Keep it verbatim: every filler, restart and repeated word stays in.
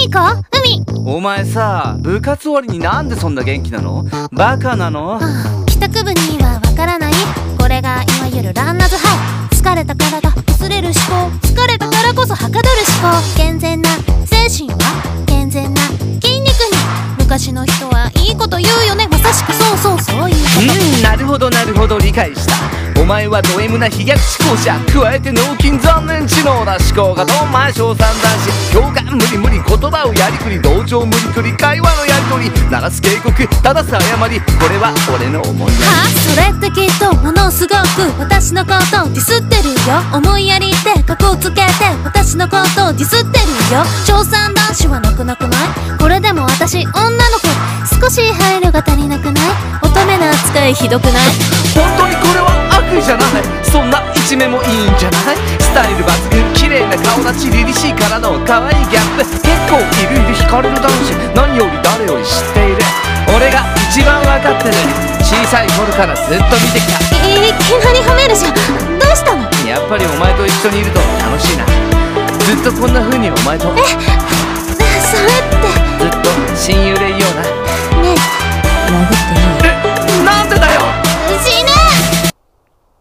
海行こう、海。 お前さ、部活終わりになんでそんな元気なの？バカなの？ 帰宅部にはわからない。これがいわゆるランナーズハイ。疲れた体薄れる思考、疲れたからこそはかどる思考。健全な精神は健全な筋肉に。昔の人はいいこと言うよね。まさしくそうそうそういうこと。 うん、なるほどなるほど、理解した。お前はド M な飛躍思考者、加えて脳筋残念知能な思考がドンマン小三男子。共感無理無理、言葉をやりくり、同情無理くり、会話のやり取り、鳴らす警告、正す誤り、これは俺の思いやり。 はあ、それってきっとものすごく私のことをディスってるよ。思いやりってカッコつけて私のことをディスってるよ。小三男子はなくなくない？これでも私女の子、少し配慮が足りなくない？乙女な扱いひどくない？ 本当にこれは悪意じゃない。そんな一面もいいんじゃない？スタイル抜群、綺麗な顔立ち、凛々しい体の可愛いギャップ、結構いるいる惹かれる男子、何より誰より知っている。俺が一番分かってる。小さい頃からずっと見てきた。 いきなり褒めるじゃん。どうしたの？ やっぱりお前と一緒にいると楽しいな。ずっとこんな風にお前と。 え、